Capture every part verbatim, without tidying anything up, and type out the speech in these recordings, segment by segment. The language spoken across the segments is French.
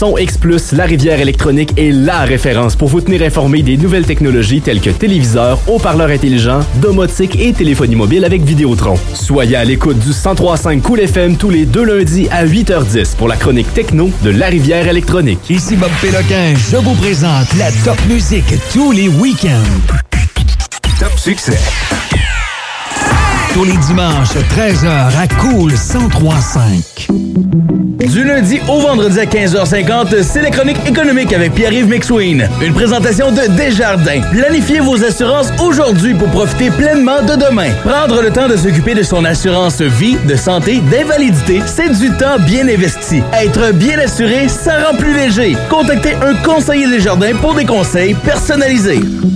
Son X plus, la Rivière électronique est la référence pour vous tenir informé des nouvelles technologies telles que téléviseurs, haut-parleurs intelligents, domotique et téléphonie mobile avec Vidéotron. Soyez à l'écoute du cent trois virgule cinq Cool F M tous les deux lundis à huit heures dix pour la chronique techno de la Rivière électronique. Ici Bob Péloquin, je vous présente la top musique tous les week-ends. Top succès. Tous les dimanches, treize heures à Cool cent trois virgule cinq. Du lundi au vendredi à quinze heures cinquante, c'est la chronique économique avec Pierre-Yves McSween. Une présentation de Desjardins. Planifiez vos assurances aujourd'hui pour profiter pleinement de demain. Prendre le temps de s'occuper de son assurance vie, de santé, d'invalidité, c'est du temps bien investi. Être bien assuré, ça rend plus léger. Contactez un conseiller Desjardins pour des conseils personnalisés.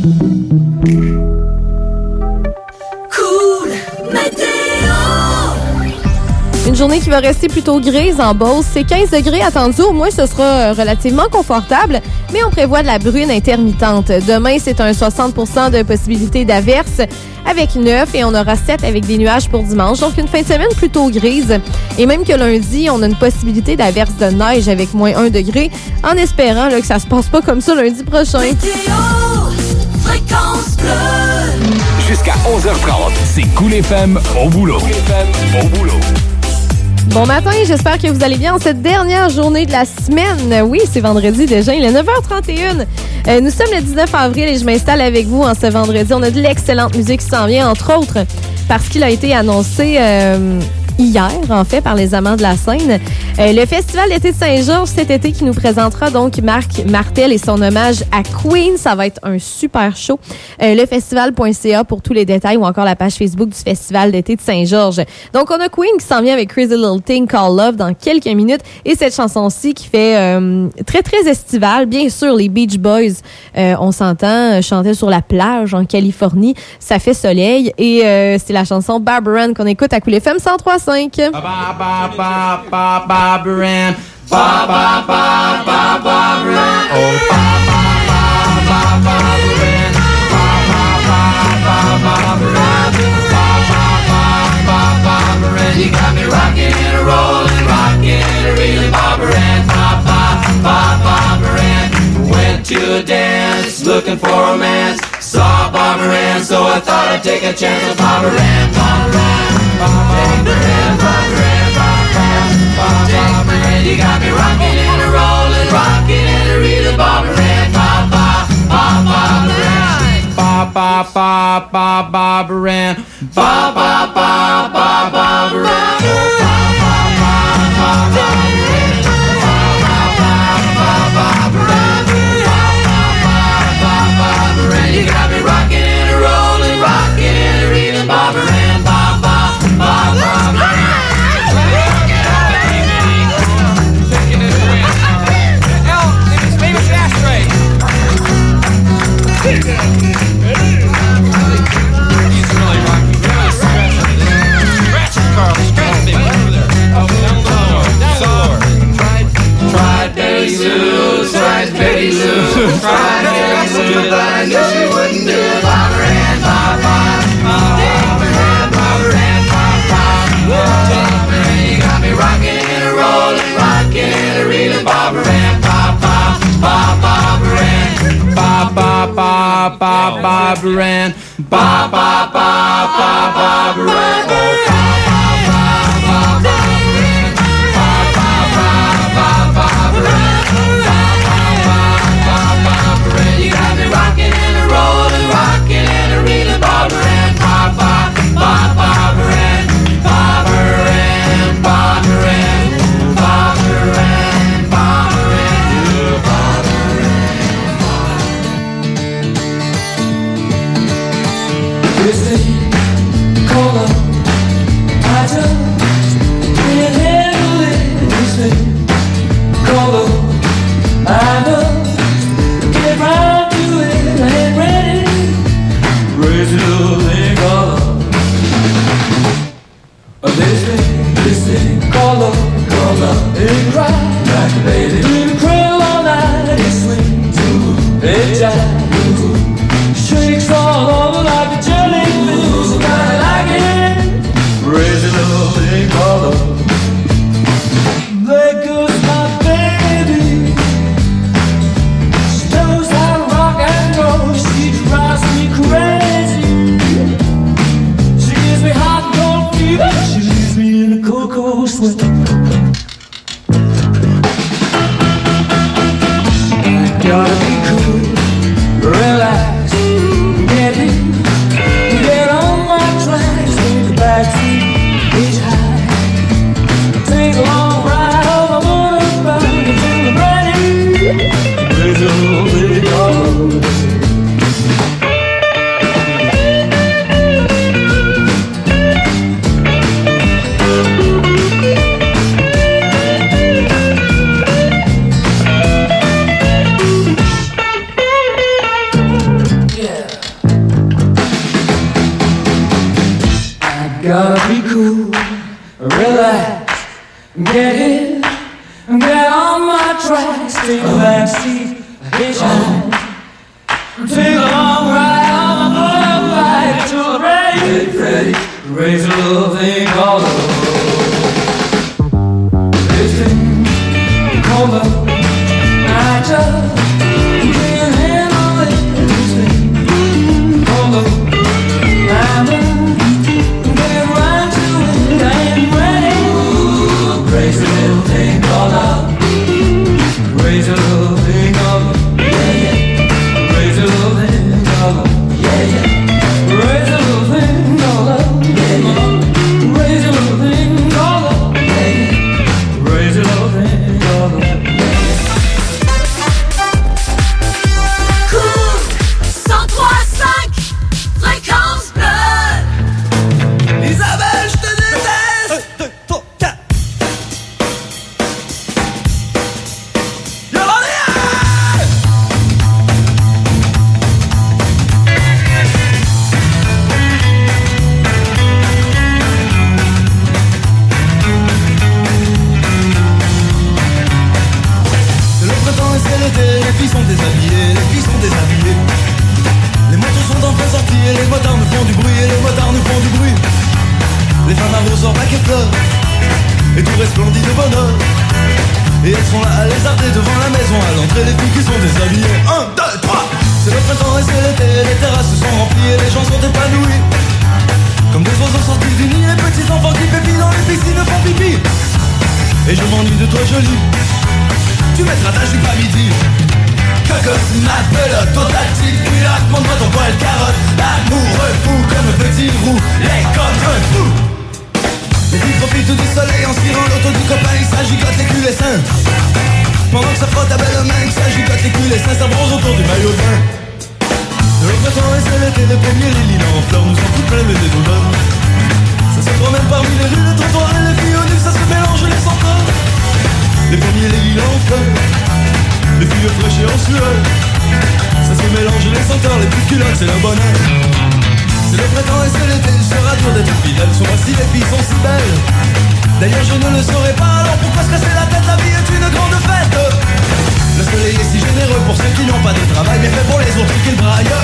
Une journée qui va rester plutôt grise en Beauce. C'est quinze degrés attendus. Au moins, ce sera relativement confortable, mais on prévoit de la brune intermittente. Demain, c'est un soixante pour cent de possibilité d'averse avec neuf et on aura sept avec des nuages pour dimanche. Donc, une fin de semaine plutôt grise. Et même que lundi, on a une possibilité d'averse de neige avec moins un degré en espérant là, que ça se passe pas comme ça lundi prochain. Météo, fréquence bleue. Jusqu'à onze heures trente, c'est Cool F M au boulot. Cool F M au boulot. Bon matin, j'espère que vous allez bien en cette dernière journée de la semaine. Oui, c'est vendredi déjà, il est neuf heures trente et une. Euh, nous sommes le dix-neuf avril et je m'installe avec vous en ce vendredi. On a de l'excellente musique qui s'en vient, entre autres, parce qu'il a été annoncé euh, hier, en fait, par les amants de la scène. Euh, le Festival d'été de Saint-Georges cet été qui nous présentera donc Marc Martel et son hommage à Queen. Ça va être un super show. Euh, le festival point c a pour tous les détails ou encore la page Facebook du Festival d'été de Saint-Georges. Donc, on a Queen qui s'en vient avec Crazy Little Thing Called Love dans quelques minutes et cette chanson-ci qui fait euh, très, très estivale. Bien sûr, les Beach Boys, euh, on s'entend, chanter sur la plage en Californie. Ça fait soleil et euh, c'est la chanson Barbara Ann qu'on écoute à Cool F M cent trois virgule cinq. Barbara Ann, ba ba ba ba Barbara Ann, oh ba ba ba ba Barbara Ann, ba ba ba ba Barbara Ann, ba ba ba ba Barbara Ann. You got me rocking and a rolling, rocking and a reeling, Barbara Ann, ba ba ba Barbara Ann. Went to a dance, looking for romance, saw Barbara Ann, so I thought I'd take a chance with Barbara Ann, Barbara Ann, Barbara Ann, Barbara Ann, Barbara Ann. You got me rocking and a rolling, rocking and a reeling, Barbara Ann, ba ba ba Barbara Ann, ba ba ba ba Barbara Ann, ba ba ba ba Barbara Ann, ba ba ba ba Barbara Ann, ba ba ba ba Barbara Ann, ba ba ba ba Barbara Ann. You got me rocking and a rolling, rocking and a reeling, Barbara Ann, ba ba ba Barbara Ann. Betty Lou, tried Betty Lou, but I knew she wouldn't do it. Barbara Ann, ba ba, Barbara Ann, Barbara Ann, ba ba, Barbara Ann. You got me rocking and a rolling, rocking and a reeling, Barbara Ann, ba ba ba Barbara Ann, ba ba ba ba Barbara Ann, ba ba ba ba Barbara Ann. just take a back seat, hitchhike. Take a long ride on my motorbike to a race. Freddy, raise a little thing called love. This thing called love. I just lay a hand on it. This thing called love. I'm get right to it. I ain't ready. Raise a little thing called love. Raise a little thing called love. Yeah, yeah. Raise a little thing called love. Yeah, yeah. Raise a little thing called love. Yeah, yeah. Raise a little thing called love. Yeah, yeah. Raise a little thing called love. Cool cent trois cinq, fréquence bleue. Isabelle, je te déteste. Un, deux, trois, quatre. Yolanda! C'est le printemps et c'est l'été, les filles sont déshabillées, les filles sont déshabillées. Les motos sont enfin sorties et les motards nous font du bruit, et les motards nous font du bruit. Les femmes à rosor, bac et fleurs, et tout resplendit de bonheur. Et elles sont là à lézarder devant la maison, à l'entrée les filles qui sont déshabillées. Un, deux, trois. C'est le printemps et c'est l'été, les terrasses sont remplies et les gens sont épanouis. Comme des oiseaux sortis du nid, les petits enfants qui pépient dans les piscines font pipi. Et je m'ennuie de toi jolie, tu mettras ta jupe à midi. Cocotte, ma pelote, ton tactique, culotte, montre-moi ton poil carotte. Amoureux fou comme un petit roux, les comme un fou. Les filles profitent du soleil en cirant l'auto du copain, il s'agigote les culs les seins. Pendant que ça frotte ta belle main, que ça gigote les culs les seins, ça bronze autour du maillot de bain. C'est le printemps et c'est l'été, les premiers les lilas en fleurs nous sont tout pleins le nez d'odeur. Ça se promène parmi les rues, les trottoirs et les filles au nu, ça se mélange les senteurs. Les premiers les lilas en fleurs, les filles fraîches et en sueur. Ça se mélange les senteurs, les petites culottes, c'est le bonheur. C'est le printemps et c'est l'été, il sera dur d'être fidèle. Sur moi si les filles sont si belles. D'ailleurs je ne le saurais pas, alors pourquoi se casser la tête? La vie est une grande fête. Le soleil est si généreux pour ceux qui n'ont pas de travail, mais fait pour les autres qu'ils braillent.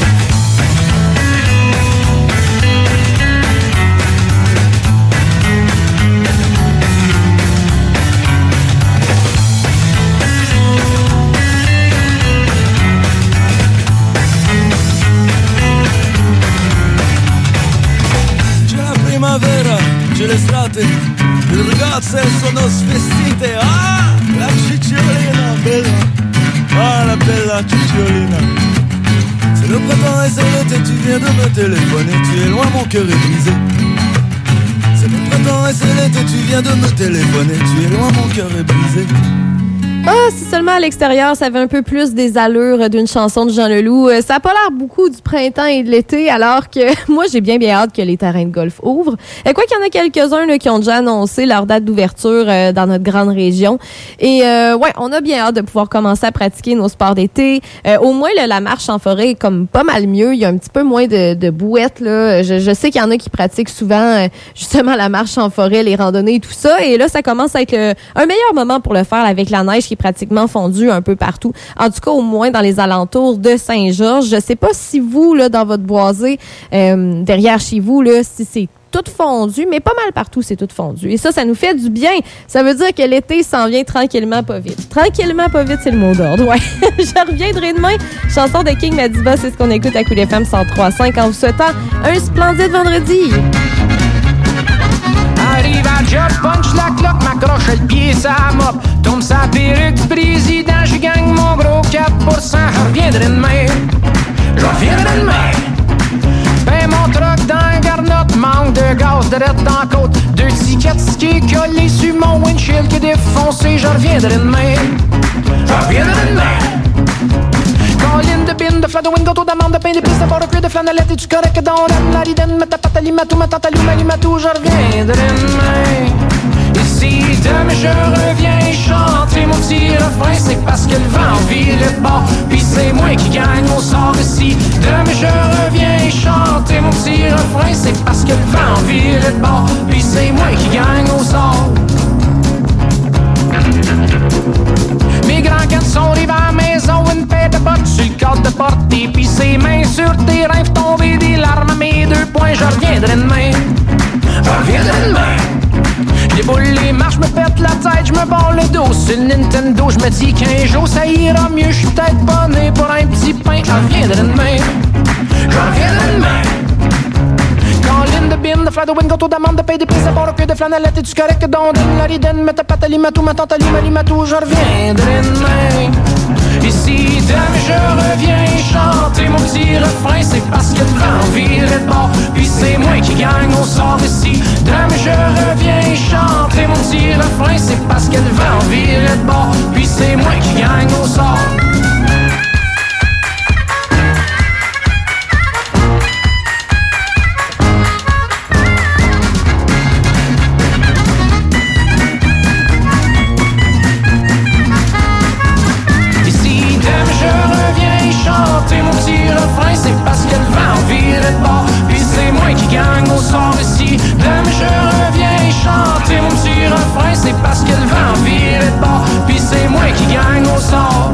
Primavera, c'è l'estate, il ragazzo sono svestite. Ah, la cicciolina, bella, ah la bella cicciolina. C'est le printemps et c'est l'été, tu viens de me téléphoner, tu es loin, mon cœur est brisé. C'est le printemps et c'est l'été, tu viens de me téléphoner, tu es loin, mon cœur est brisé. Ah, si seulement à l'extérieur, ça avait un peu plus des allures d'une chanson de Jean Leloup. Euh, ça a pas l'air beaucoup du printemps et de l'été, alors que moi, j'ai bien, bien hâte que les terrains de golf ouvrent. Et quoi qu'il y en a quelques-uns là, qui ont déjà annoncé leur date d'ouverture euh, dans notre grande région. Et euh, ouais, on a bien hâte de pouvoir commencer à pratiquer nos sports d'été. Euh, au moins, là, la marche en forêt est comme pas mal mieux. Il y a un petit peu moins de, de bouettes. Là. Je, je sais qu'il y en a qui pratiquent souvent euh, justement la marche en forêt, les randonnées et tout ça. Et là, ça commence à être le, un meilleur moment pour le faire avec la neige qui est pratiquement fondue un peu partout. En tout cas, au moins dans les alentours de Saint-Georges. Je sais pas si vous, là, dans votre boisé, euh, derrière chez vous, là, si c'est tout fondu, mais pas mal partout, c'est tout fondu. Et ça, ça nous fait du bien. Ça veut dire que l'été s'en vient tranquillement, pas vite. Tranquillement, pas vite, c'est le mot d'ordre, ouais. Je reviendrai demain. Chanson de King Madiba, c'est ce qu'on écoute à Coup F M cent trois cinq en vous souhaitant un splendide vendredi. Arrive à job, punch la cloque, m'accroche le pied, ça mop. Tombe sa perruque du président, je gagne mon gros quatre pour cent. Je reviendrai demain, je reviendrai demain. Ben mon truck dans un garnotte, manque de gaz, de rette dans la côte. Deux tickets ski collés sur mon windshield qui est défoncé. Je reviendrai demain, je reviendrai demain. Colline de bine, de flat de wind, gâteau d'amande, de pain d'épices, de bord de cuir, de flanellette et du correct dans la ridenne. Mets ta patte à limatou, ma tante à limatou, je reviendrai demain. Et si demain je reviens chanter mon petit refrain, c'est parce que le vent vire de bord, pis c'est moi qui gagne mon sort. Et si demain je reviens chanter mon petit refrain, c'est parce que le vent vire de bord, pis c'est moi qui gagne mon sort. Mes grands cançons, arrive à la maison, une paire de bottes sur le cadre de porte, et puis ses mains sur tes rêves tombés, des larmes à mes deux poings, je reviendrai demain. Je reviendrai demain. Je déboule les marches, me pète la tête, je me barre le dos sur le Nintendo, je me dis qu'un jour ça ira mieux, je suis peut-être pas né pour un petit pain. Je reviendrai demain. Je reviendrai demain. Colline de bine, de fly de wind, gâteau d'amande, de paye des pistes, de bord au cul de flanellette, et du correct d'ondine, la ridenne, mets ta patte à limatou, ma tante à limatou, je reviendrai demain. Et si demain je reviens chanter mon petit refrain, c'est parce que le vent virait de bord, puis c'est moi qui gagne au sort. Et si demain je reviens chanter mon petit refrain, c'est parce que le vent virait de bord, puis c'est moi qui gagne au sort. C'est parce que le vent vire de bord, puis c'est moi qui gagne au sort. Ici, demain je reviens chanter mon petit refrain, c'est parce que le vent vire de bord, puis c'est moi qui gagne au sort.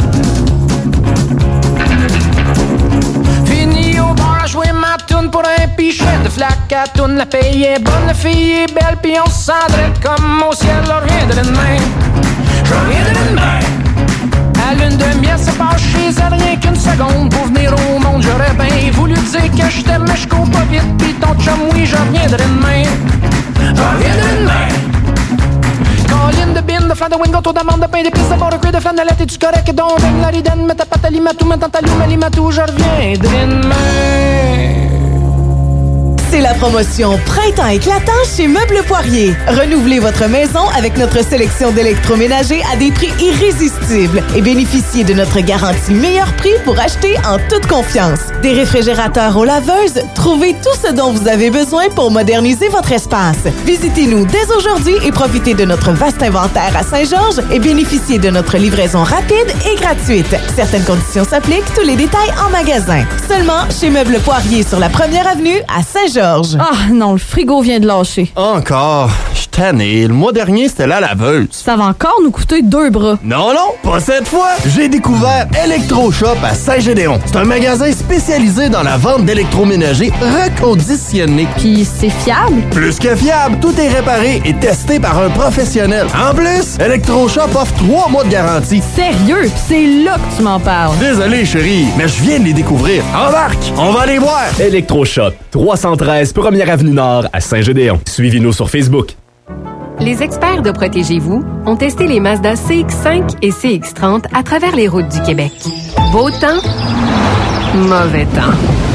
Fini au bar à jouer ma toune pour un pichet de flaque à toune. La paye est bonne, la fille est belle, puis on se sent comme au ciel. Je reviendrai demain, je reviendrai demain. À lune de miel, c'est pas chez elle rien qu'une seconde pour venir au monde. J'aurais bien voulu dire que je t'aime, mais je cours pas vite. Puis ton chum, oui, je reviendrai demain. Je reviendrai demain. Colline de bine, de flan de wind, gâteau d'amande, de pain d'épices, de bord de cuir, de flanellette, et du correct d'ondine, la ridenne, mets ta patte à limatou, ma tante à limatou, je reviendrai demain. C'est la promotion Printemps éclatant chez Meubles Poirier. Renouvelez votre maison avec notre sélection d'électroménagers à des prix irrésistibles et bénéficiez de notre garantie meilleur prix pour acheter en toute confiance. Des réfrigérateurs aux laveuses, trouvez tout ce dont vous avez besoin pour moderniser votre espace. Visitez-nous dès aujourd'hui et profitez de notre vaste inventaire à Saint-Georges et bénéficiez de notre livraison rapide et gratuite. Certaines conditions s'appliquent, tous les détails en magasin. Seulement chez Meubles Poirier sur la première avenue à Saint-Georges. Ah non, le frigo vient de lâcher. Encore? Je suis tanné. Le mois dernier, c'était la laveuse. Ça va encore nous coûter deux bras. Non, non, pas cette fois. J'ai découvert Electroshop à Saint-Gédéon. C'est un magasin spécialisé dans la vente d'électroménagers reconditionnés. Puis c'est fiable? Plus que fiable. Tout est réparé et testé par un professionnel. En plus, Electroshop offre trois mois de garantie. Sérieux? Pis c'est là que tu m'en parles. Désolé, chérie, mais je viens de les découvrir. Embarque! On va les voir! Electroshop, trois cent treize première avenue Nord à Saint-Gédéon. Suivez-nous sur Facebook. Les experts de Protégez-vous ont testé les Mazda C X cinq et C X trente à travers les routes du Québec. Beau temps, mauvais temps.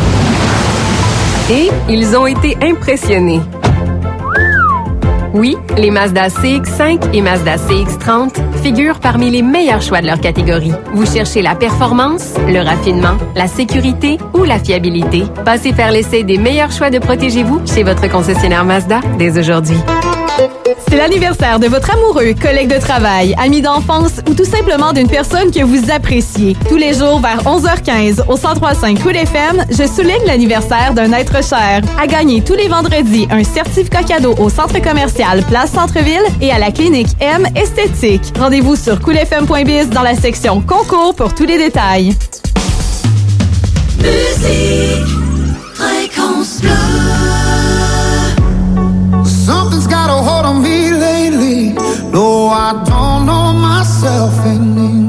Et ils ont été impressionnés. Oui, les Mazda C X cinq et Mazda C X trente figurent parmi les meilleurs choix de leur catégorie. Vous cherchez la performance, le raffinement, la sécurité ou la fiabilité? Passez faire l'essai des meilleurs choix de Protégez-vous chez votre concessionnaire Mazda dès aujourd'hui. C'est l'anniversaire de votre amoureux, collègue de travail, ami d'enfance ou tout simplement d'une personne que vous appréciez. Tous les jours vers onze heures quinze au cent trois virgule cinq Cool F M, je souligne l'anniversaire d'un être cher. À gagner tous les vendredis un certificat cadeau au centre commercial Place Centre-Ville et à la clinique M Esthétique. Rendez-vous sur cool f m point biz dans la section concours pour tous les détails. Musique, fréquence bleue. Something's got a hold on me lately. No, I don't know myself anymore.